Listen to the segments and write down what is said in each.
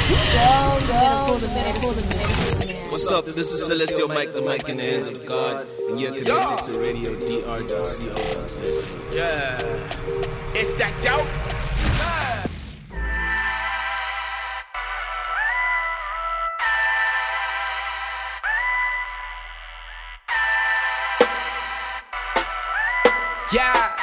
What's up? This is Celestial Mike, the mic in the hands of God, and you're connected to Radio DR.co. Yeah, it's that dope. Yeah.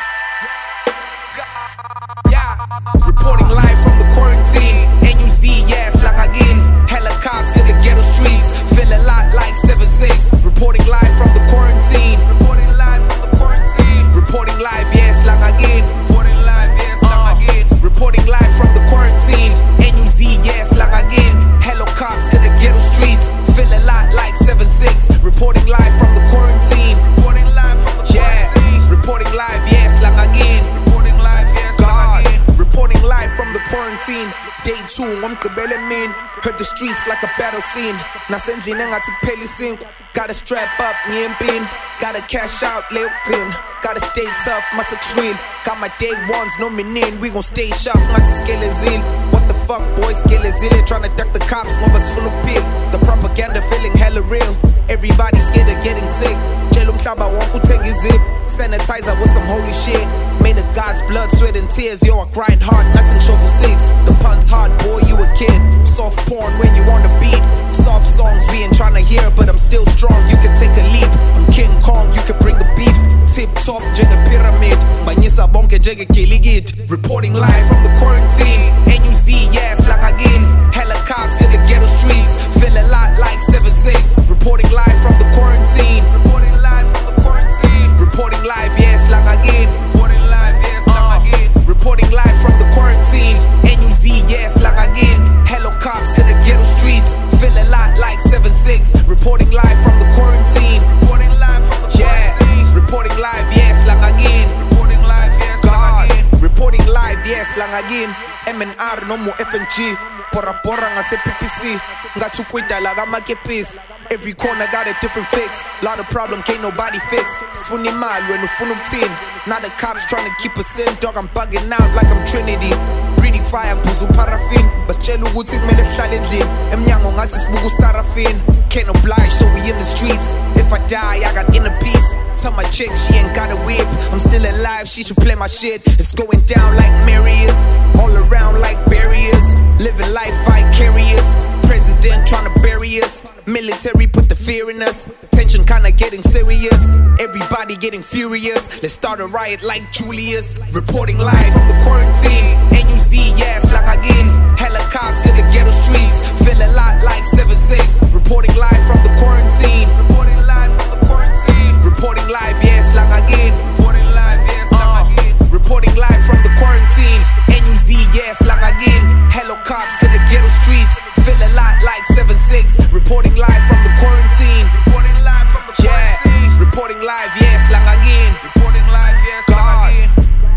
Reporting live from the quarantine. NUZ, yes, lang again. Helicopters in the ghetto streets. Feel a lot like 7-6. Reporting live from the quarantine. Reporting live from the quarantine. Reporting live, yes, lang again. Reporting live, yes, lang again. Reporting live from the quarantine. NUZ, yes, lang again. Helicopters in the ghetto streets. Feel a lot like 7-6. Reporting live from the quarantine. Reporting live from the quarantine. Reporting live, yes, lang again. Reporting live, yes, lang again. Reporting live from the quarantine. Day 2, ngomgqibelo emini. Heard the streets like a battle scene. Nasendlini engathi kuphela isinko. Gotta strap up, ngiyempini. Gotta cash out, lay clean. Gotta stay tough, muscle clean. Got my day ones, no meaning. We gon' stay sharp, ngathi skelezile. What the fuck, boy, skelezile. Tryna duck the cops, ngoba sifuna ukuphila. The propaganda feeling hella real. Everybody scared of getting sick. Tshela umhlaba wonke uthenga izip. Sanitizer with some holy shit. Made of God's blood, sweat and tears. Yo, I grind hard, nothing shovel 6. The pun's hard, boy, you a kid. Soft porn when you on the beat. Soft songs we ain't tryna hear, but I'm still strong. You can take a leap. I'm King Kong, you can bring the beef. Tip top, njenge pyramid. Banyisa bonke njenge giligit. Reporting live from the quarantine. NUZ, yes, lang again. Helicopters in the ghetto streets. Feel a lot like 7-6. Reporting live from the quarantine. Reporting live from the quarantine. Reporting live, yes, lang again. Reporting live, yes, lang again. Reporting live from the quarantine. NUZ, yes, lang again. Helicopters in the ghetto streets. Feel a lot like 7-6. Reporting live from the quarantine. Reporting live from the quarantine. Reporting live, yes, lang again. Reporting live, yes, lang again. Reporting live, yes, lang again. MNR no more FNG. Pora pora ngase PPC. Ngatu kwita la gama kepis. Every corner got a different fix. Lot of problem can't nobody fix. Sfuni mal when ufunu tin. Now the cops trying to keep us in. Dog, I'm bugging out like I'm Trinity. Breathing fire, mpuzu paraffin. Basitshela ukuthi kumele sihlale endlini. Emnyango ngathi sibuka usarafin. Can't oblige, so we in the streets. If I die, I got inner peace. Tell my chick she ain't got a whip. I'm still alive, she should play my shit. It's going down like Marius. All around like barriers. Living life vicarious. President trying to bury us. Military put the fear in us. Tension kinda getting serious. Everybody getting furious. Let's start a riot like Julius. Reporting live from the quarantine. NUZ, yes, lang again. Helicopters in the ghetto streets. Feel a lot like 7-6. Reporting live from the quarantine. Reporting live from the quarantine. Reporting live, yes, lang again. Reporting live, yes, lang again. Reporting live from the quarantine. NUZ, yes, lang again. Helicopters in the ghetto streets. Feel a lot like 7-6. Reporting live from the quarantine. Reporting live from the quarantine. Yeah. Reporting live, yes, lang again. Reporting live, yes, lang again.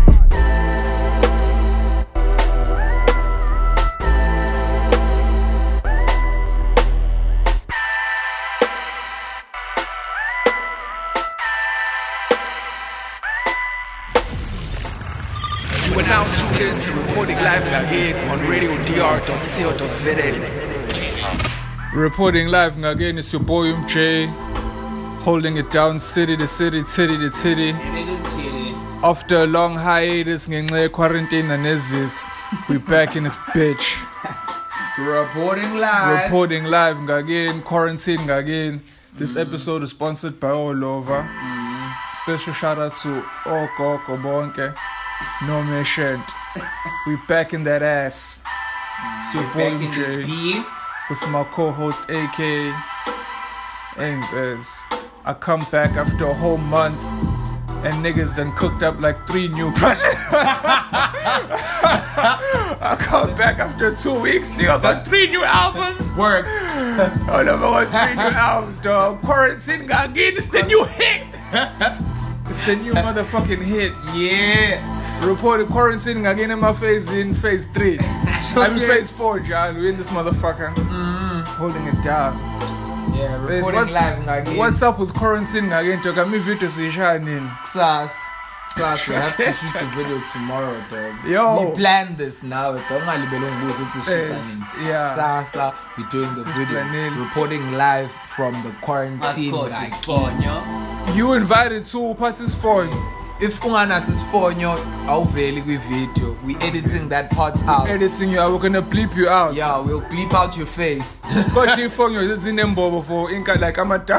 You are now tuned in to Reporting Live again on radiodr.co.za. Reporting live again, it's your boy MJ. Holding it down city to city, titty to titty. After a long hiatus, quarantine and exits, we back in this bitch. Reporting live. Reporting live again, quarantine again. This episode is sponsored by All Over. Special shout out to Oko Bonke. No Meshent. We back in that ass. It's your boy MJ. With my co-host AK. Anyways, I come back after a whole month and niggas done cooked up like 3 new projects. I come back after 2 weeks, nigga, got 3 new albums. Work. I never got 3 new albums, dog. Quarantine again, it's the new hit. It's the new motherfucking hit. Yeah. Reported quarantine again in my phase 3. I'm in phase 4, John. We in this motherfucker. Holding it down. Yeah, reporting live again. What's up with quarantine again? Toka mi vitu sishanin. Ksas. Sus, we have to shoot the video tomorrow, dog. Yo. We planned this now, dog. It's a shit, I mean. Yeah. Sasa, we're doing the video. planning. Reporting live from the quarantine. Like, You invited two parties for you. if unganas is phone, awuveli kwi-video. We editing that part out. Editing you, we're gonna bleep you out. Yeah, we'll bleep out your face. Got you phone you, this in them bubble for Inca like I'm a down.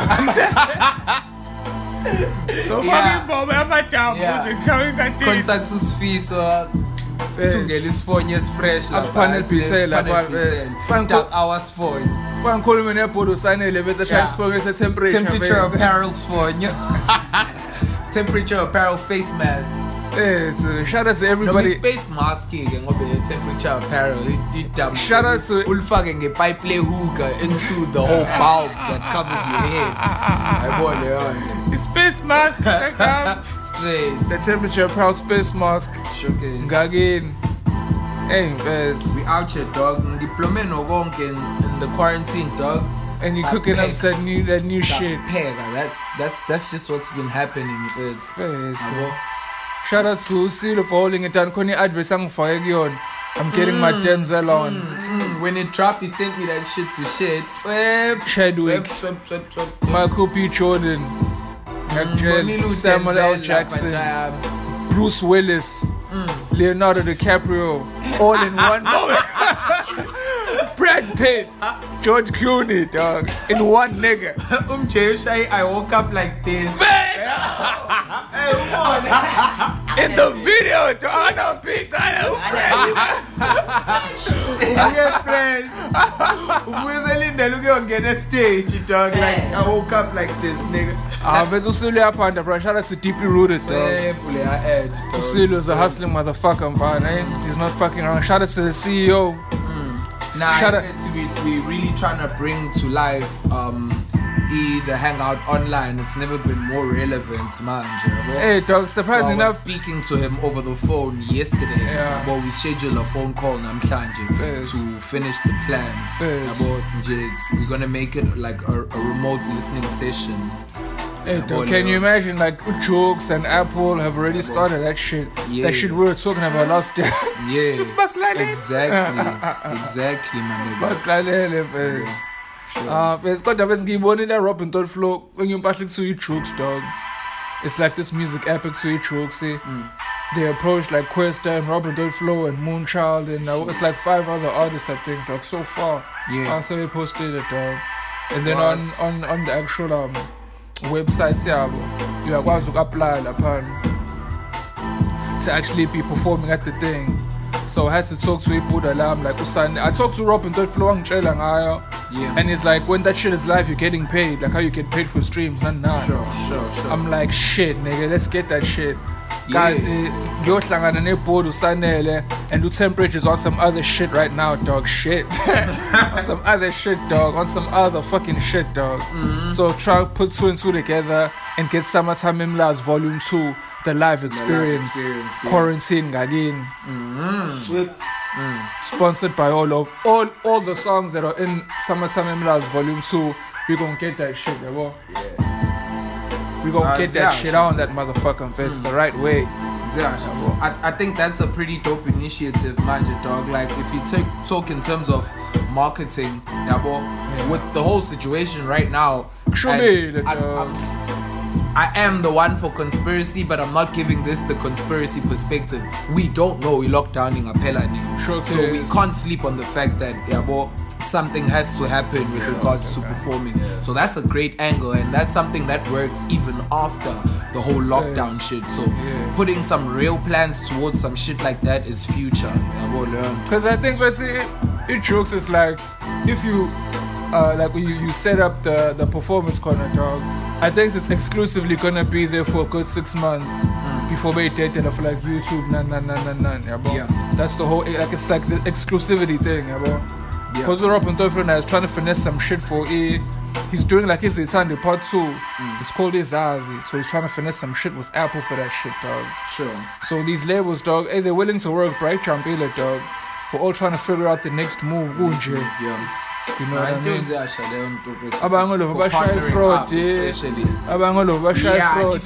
So Yeah. fucking Bob, I'm a down. Yeah. Contact usifisa. Thungela isifone esifresh lapha. Panel pizza lapha, fine Dark hours phone. Fine call me nephew usanele bese shaya phone ese Temperature apparel's phone. Temperature apparel face mask. Shout out to No, everybody. space mask ke ngoba temperature apparel it Shout out to- ulfake ngepipe le hookah into the whole bulb that covers your head. Ayibona yona. The space mask. Straight. The temperature proud space mask. Showcase. Ngagin. Hey, guys. We out here, dog. Diploma no konke in the quarantine, dog. And you cooking up that new shit. Pega. That's just what's been happening. It's Shout out to Silo for holding it down. Koni adverts angifake kuyona. I'm getting my Denzel on. when it dropped, he sent me that shit to shit. Chadwick. Michael B. Jordan. Samuel L. Jackson. Bruce Willis. Leonardo DiCaprio. All in one moment. Brad Pitt. George Clooney, dog. In one nigga. I woke up like this. In the video, dog. No big time. Yeah, friends. Linda, look on get stage, dog. Like I woke up like this, nigga. Vets Usilo yapanda, bro. Shout out to Deeply Rooted, dog. Usilo is a hustling motherfucker, man. Eh? He's not fucking around. Shout out to the CEO. Nah, Shout out- we really trying to bring to life the hangout online. It's never been more relevant, man. Hey, dog. So I was Surprising enough. speaking to him over the phone yesterday. Yeah. But we scheduled a phone call namhlanje Yes. to finish the plan. Yes. We're gonna make it like a remote listening session. Hey, dog, can you imagine, like, Jokes and Apple have already started that shit? Yeah. That shit we were talking about last year. Yeah, Baslalele. exactly, my nigga. Baslalele, fez. Fez, kodwa fez ngiyibonile Robin Todd Flow ngiyimpahla kuthi Jokes, dog. It's like this music epic to Jokes. They approached like Questa and Robin Todd Flow and Moonchild and it's like 5 other artists, I think, dog, so far. Yeah. So they posted it, dog. And then What? on the actual websites yabo, uyakwazi uku-apply lapha to actually be performing at the thing. So I had to talk to Ibuda Lam, like Usani. I talked to Robin Todd Flow angitshela ngayo. Yeah. And it's like, when that shit is live, you're getting paid. Like how you get paid for streams, not now. Sure. I'm like, shit, nigga, let's get that shit. Yeah. Kanti ngiyohlangana nebhodi usanele and do temperatures on some other shit right now, dog. Shit. On some other shit, dog. On some other fucking shit, dog. So try to put 2 and 2 together and get Summertime Imlas Volume 2, the live experience. Yeah. Quarantine Gagin. Sponsored by all the songs that are in Summertime Imlas Volume 2. We gonna get that shit, bro. We gonna get that shit on that motherfucking fence the right way. Yeah, I think that's a pretty dope initiative, manja, dog. Like if you talk in terms of marketing, with the whole situation right now, I am the one for conspiracy, but I'm not giving this the conspiracy perspective. We don't know we lockdown in Apelani, so we can't sleep on the fact that something has to happen with regards to performing. So that's a great angle, and that's something that works even after the whole lockdown shit. So putting some real plans towards some shit like that is future. Because I think it jokes is like, if you like you set up the performance corner, dog, I think it's exclusively gonna be there for a good 6 months before we date it for like YouTube. That's the whole, like, it's like the exclusivity thing, because Robin Todd Flow is trying to finesse some shit for he's doing like his Itandi part 2. It's called Izazi, so he's trying to finesse some shit with Apple for that shit, dog. Sure. So these labels, dog, they're willing to work bright jumpile, dog. We're all trying to figure out the next move, Gunje. You know what I mean? Abangolo Abangolo bashaya fraud, especially. Abangolo bashaya fraud,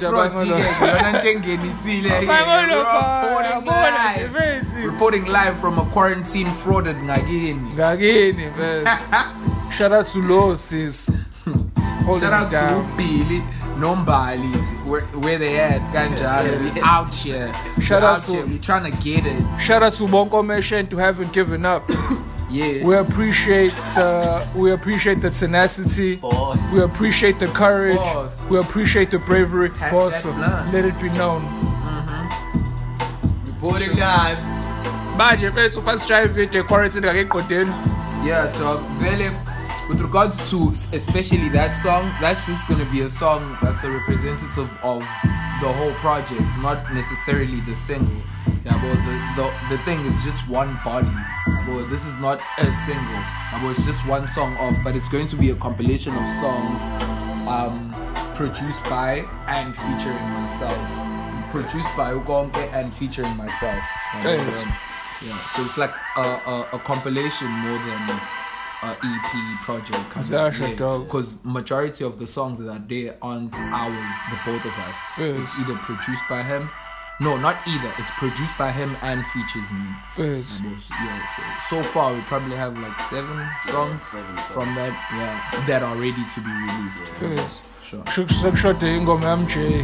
reporting live from a quarantine frauded Ngagini. Ngagini, man. Shout out to Losis. Shout out to Billy, Nombali, where they at, Ganjali. We out here. Shout out to we trying to get it. Shout out to Bonko Mission to haven't given up. Yeah. We appreciate the tenacity. Boss. We appreciate the courage. Boss. We appreciate the bravery. Pass Boss, that blunt. let it be known. Reporting live. Manje mfethu first drive video quarantine ngakeqondeni. Yeah, dog. Vele, with regards to especially that song, that's just gonna be a song that's a representative of the whole project, not necessarily the single. Yeah, but the thing is just one body. But this is not a single. But it's just one song off, but it's going to be a compilation of songs produced by and featuring myself. Produced by Ugonke and featuring myself. Thanks. Yeah, so it's like a compilation more than a EP project. Because majority of the songs that are there aren't ours, the both of us. Fizz. It's either produced by him. No, not either. It's produced by him and features me. Fizz. Yeah, so far we probably have like 7 songs from that. Yeah, that are ready to be released. Fizz. Sure. Sekushode ingoma yamJ.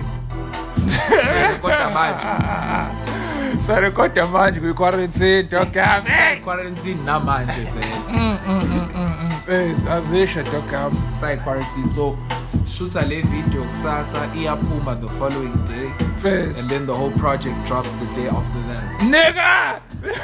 Sarekhoda manje kwi-quarantine dog yami. Quarantine namanje vele. Fizz, azisha dog yami. Side quarantine. So shoot a video kusasa iyaphuma the following day. Fizz. And then the whole project drops the day after that. Nigga!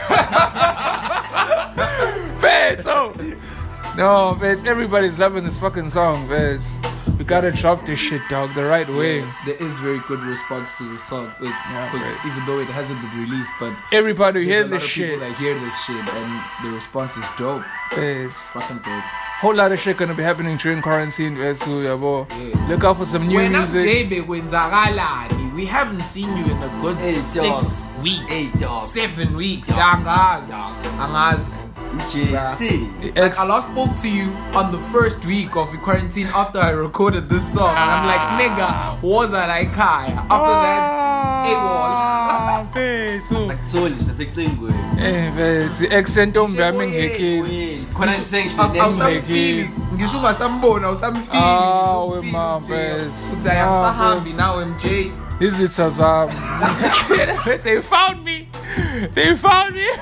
Fizz, oh! No, Fizz, everybody's loving this fucking song, Fizz. We gotta drop this shit, dog, the right way. There is very good response to the song. It's right. even though it hasn't been released, but Everybody who hears there's this a lot of shit. people that hear this shit, and the response is dope. Fizz. Fucking dope. Whole lot of shit gonna be happening during quarantine, Fizz, yabo. Yeah. Look out for some new When music. JB kwenzakalani, we haven't seen you in a good 6 weeks. 7 weeks. Angazi. Like I last spoke to you on the first week of the quarantine after I recorded this song, and I'm like, nigga, was I like high? After that, it Fizz, so. Sakucingwe. Fizz, the accent on yami ngekile. Khona ngisengishilo awusamfili ngisho ungasambona awusamfili Wema, Fizz. uthi ayamsahambi nawe MJ. Izitha zami. They found me. They found me.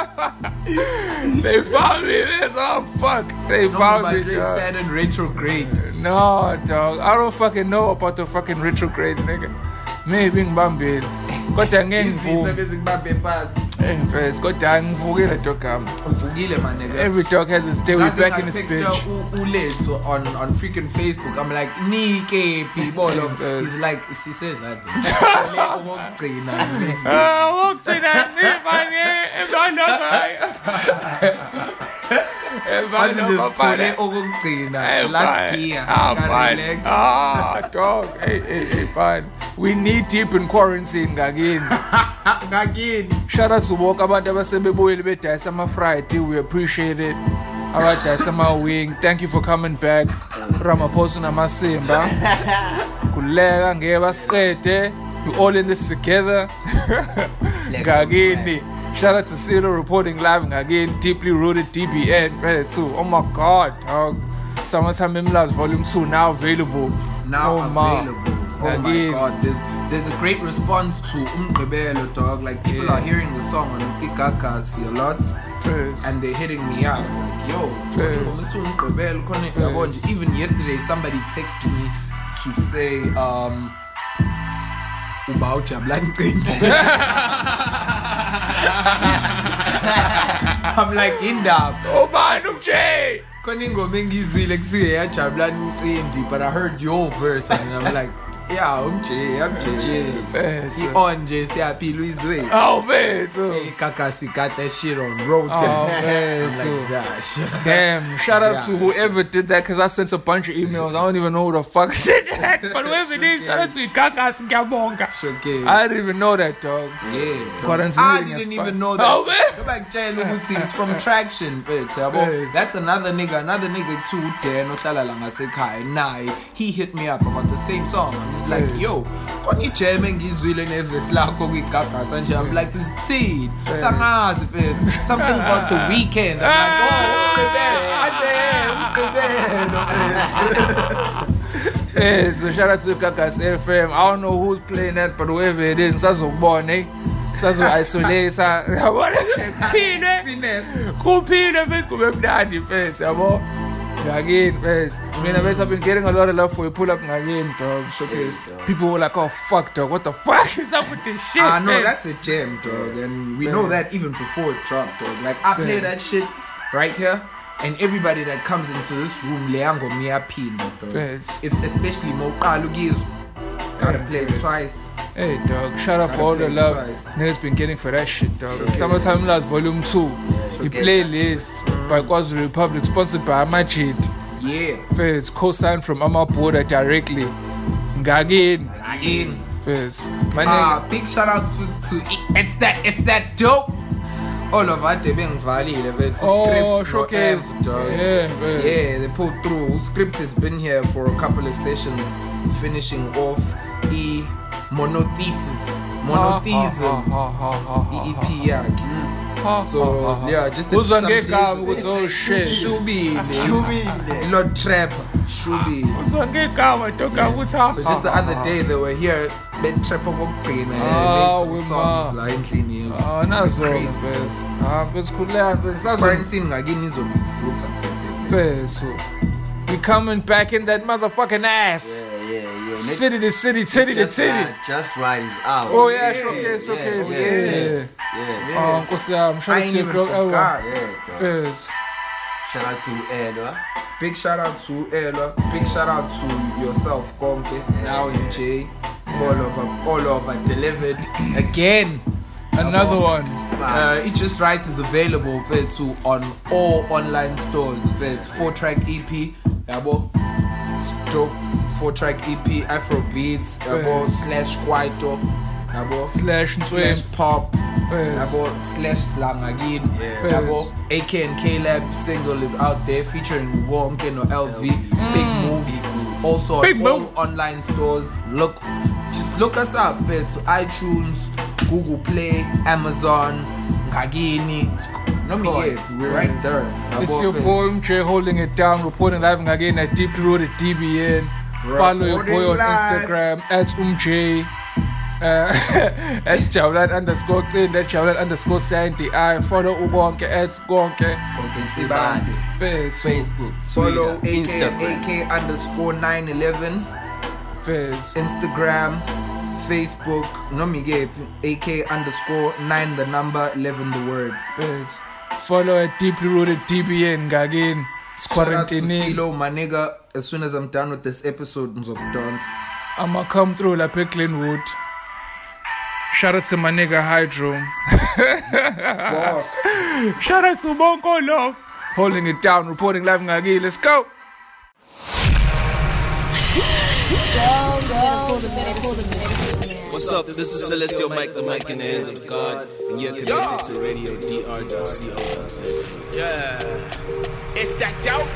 They found me. Oh fuck. They found me. Drake Dog. said in retrograde. No, dog. I don't fucking know about the fucking retrograde, nigga. Maybe ngibambile. Kodwa ngeke Izitha ngivuke. bese kubambe phansi. Fizz, kodwa angivukile dog yami. Uvukile man nigga. Every dog has its day. We back in this bitch. Ulethu on freaking Facebook. I'm like, Nike people. He's like, he says that. Wokugcina nibanye Phule okugcina last year. Dog. Hey, fine. We need deep in quarantine ngakini. Ngakini. Shout out to bonke abantu abasebebuyile bedayisa ama-Friday. We appreciate it. Abadayisa ama-wing. Thank you for coming back. Ramaphosa namasimba. Kuleka ngeke basiqede. We all in this together. Ngakini. Shout out to Silo reporting live ngakini. Deeply rooted DBN. Fizz too. Oh my god, dog. Someone's having Mimlas Volume 2 now available. Now Ma. available. Oh my Again. god, there's a great response to Umgqibelo, dog. Like people are hearing the song on Ikakasi a lot, Fizz. and they're hitting me out like, yo, Fizz. Umgqibelo, khona- even yesterday somebody texted me to say uba ujabulani Ncindi. I'm like, indaba Ubani umJ? khona ingoma engizwile kuthiwa yajabulani Ncindi, but I heard your verse and I'm like, Yeah, I'm Jay. Fethu. He on Jay, siyaphila uyizwe. Oh, fethu. Hey, Kakasi got that shit on road. Oh, I'm man, like, so- Zash. Damn, shout out to whoever did that because I sent a bunch of emails. I don't even know who the fuck said that. But whoever it is, shout out to Kakas and Gabonga. Okay. I didn't even know that, dog. Yeah, Quarantine I is didn't fun. even know that. Oh, man. Go back, Jay Luguti. It's from Traction. Yes. That's another nigga too. Dan Nah, he hit me up about the same song. He's like, Yes. yo, koni jamming izwile neves lakho kwigaga sanje. I'm like, see, something about the weekend. I'm like, Yeah, so shout out to Kakas FM. I don't know who's playing that, but whoever it is, Sazobone, eh? Sazo isolate, Kupine, face, Kubemdadi, face, yabo. Again, face. I mean, I've been getting a lot of love for you. Pull up again, dog. Showcase. People were like, oh, fuck, dog. What the fuck is up with this shit? I know man? that's a gem, dog, and we know that even before it dropped, dog. Like I play that shit right here, and everybody that comes into this room, leango mia pin, dog. Yes. If especially Mokalu gives, gotta play it twice. Hey, dog. Shout out for all the play love twice. niggas been getting for that shit, dog. Summertime Last Volume 2. The playlist by KwaZulu Republic, sponsored by Amachid. Yeah, First, co-signed from Amapoda directly. Ngagin. again. First. My nigga. Big shout out to it's that dope. All of us being valid, but it's a Oh, script, showcase. dog. Yeah, first. Yeah, they pulled through. Script has been here for a couple of sessions, finishing off monothesis, monotheism, EP, yeah. So yeah, just Who's on some get days- calm with oh shit? Shubi, Lord Trap, Shubi. So just the other day they were here, Ben Trap of Pain, Oh, made we some songs ma. like clean. Oh, not so Crazy. first. First, cool laugh. Quarantine again is on the First, we coming back in that motherfucking ass. Yeah. City to city, city to city. Just right is out. Oh yeah, showcase. Yeah. Nkosi yami, shout I out ain't to even your forgot. Yeah, bro. First. Shout out to Elwa. Big shout out to Ella. Big shout out to yourself, Konke. Now in Jay. All over delivered again. Another one. It Just Right is available on all online stores. It's 4-track EP. Yabo. Dope. 4-track EP. Afro Beats. Yabo. / Kwaito. Yabo. / / Pop. First. Yabo. / Slang again. Yeah. Yabo. AK and K-Lab single is out there featuring Wonke no LV. Big moves. Also Big on all move. online stores. Just look us up. It's iTunes, Google Play, Amazon, Ngagini. We're right there. It's your boy MJ holding it down, reporting live again at Deeply Rooted DBN. Follow your boy on Reporting live. Instagram at at Jawlan _ that Jawlan Sandy. I follow Ugonke at Gonke. Kompensibandi. First. Facebook. Follow Twitter, Instagram. AK_911. First. Instagram, Facebook, AK_9 the number 11 the word. First. Follow at Deeply Rooted DBN again. It's Shout out to quarantining. CeeLo, my nigga. As soon as I'm done with this episode, dance. I'ma come through like Glenwood. Shout out to my nigga Hydro. Boss. Shout out to Bonko Love. Holding it down, reporting live again. Let's go. What's up? This is Celestial Mike, the mic in the hands of God, and you're connected to Radio DR.co. Yeah. It's that dope.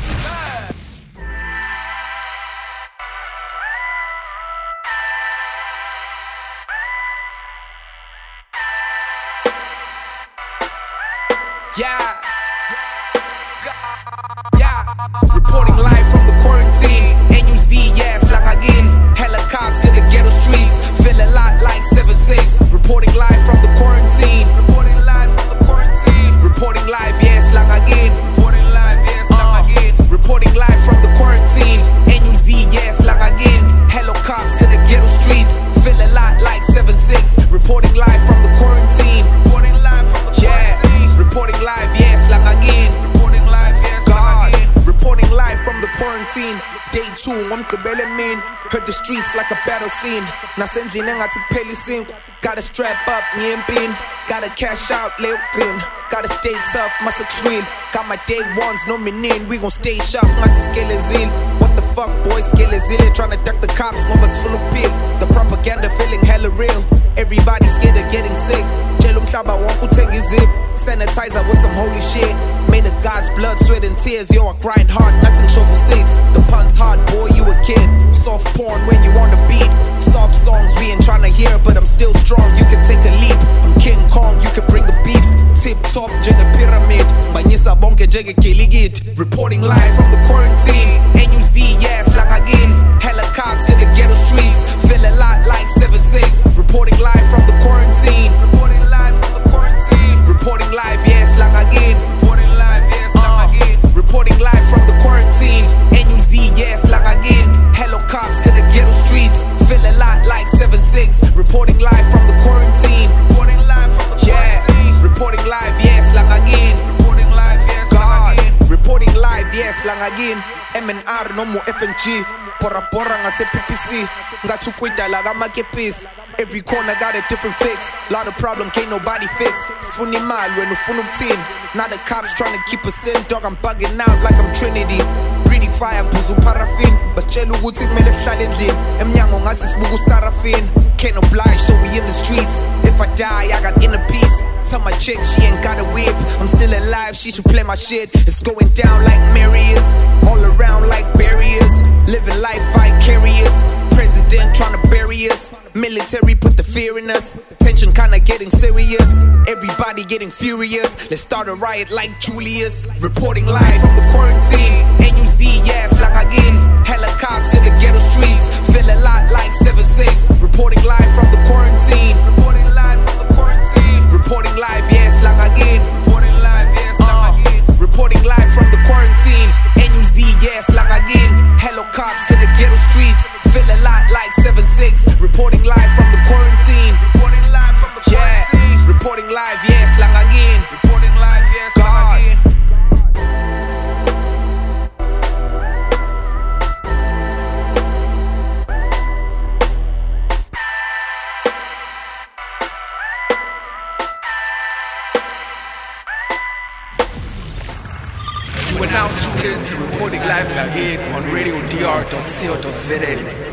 Yeah. Reporting live from the quarantine. NUZ, yes, like again. Helicopters in the ghetto streets. Feel a lot like 7-6. Reporting live from the quarantine. Reporting live from the quarantine. Reporting live, yes, like again. Reporting live, yes, like again. Reporting live from the quarantine. NUZ, yes, like again. Helicopters in the ghetto streets. Feel a lot like 7-6. Reporting live from the quarantine. Reporting live from the quarantine. Reporting live, yes, like again. Reporting live, yes, like again. Reporting live from the quarantine. quarantine. Day 2, ngomgqibelo emini. Heard the streets like a battle scene. Nasendlini engathi kuphela isinkwa. Gotta strap up, ngiye empini. Gotta cash out, lay ukugcina. Gotta stay tough, must thrill. Got my day ones, no meaning. We gon' stay sharp, ngathi skelezile. What the fuck, boy, skelezile. Tryna duck the cops, ngoba sifuna ukuphila. The propaganda feeling hella real. Everybody scared of getting sick. Tshela umhlaba wonke uthenga izip. Sanitizer with some holy shit. Made of God's blood, sweat and tears. Yo, I grind hard, nothing show for 6. The pun's hard, boy, you a kid. Soft porn when you on the beat. Soft songs we ain't tryna hear, but I'm still strong. You can take a leap. I'm King Kong, you can bring the beef. Tip top, njenge pyramid. Banyisa bonke njenge giligit. Reporting live from the quarantine. NUZ, yes, lang again. Hella cops in the ghetto streets. Feel a lot like 7-6. Reporting live from the quarantine. Reporting live from the quarantine. Reporting live, yes, lang again. Reporting live, yes, lang again. Reporting live from the quarantine. NUZ, yes, lang again. Hello cops in the ghetto streets. Feel a lot like 7-6. Reporting live from the quarantine. Reporting live from the quarantine. Reporting live, yes, lang again. Reporting live, yes, lang again. Reporting live, yes, lang again. MNR no more FNG. Porra porra ngase PPC. Ngathi kwidala kamakepisi. Every corner got a different fix. Lot of problem can't nobody fix. Sifuna imali wena ufuna ukuthini. Now the cops trying to keep us in. Dog, I'm bugging out like I'm Trinity. Breathing fire ngiphuza uparaffin. Basitshela ukuthi kumele sihlale endlini. Emnyango ngathi sibuka usarafin. Can't oblige so we in the streets. If I die I got inner peace. Tell my chick she ain't got a whip. I'm still alive, she should play my shit. It's going down like Marius. All around like barriers. Living life vicarious. President trying to bury us. Military put the fear in us. Tension kinda getting serious. Everybody getting furious. Let's start a riot like Julius. Reporting live from the quarantine. NUZ, yes, lang again. Hella cops in the ghetto streets. Feel a lot like 7-6. Reporting live from the quarantine. Reporting live from the quarantine. Reporting live, yes, lang again. Reporting live, yes, lang again. Reporting live from the quarantine. NUZ, yes, lang again. Hello cops in the ghetto streets. Feel a lot like 7-6. Reporting live from the quarantine. Reporting live from the quarantine. Yeah. Reporting live, yes, lang again. Reporting live, yes, lang again. You are now tuned in to Reporting Live again on radiodr.co.za.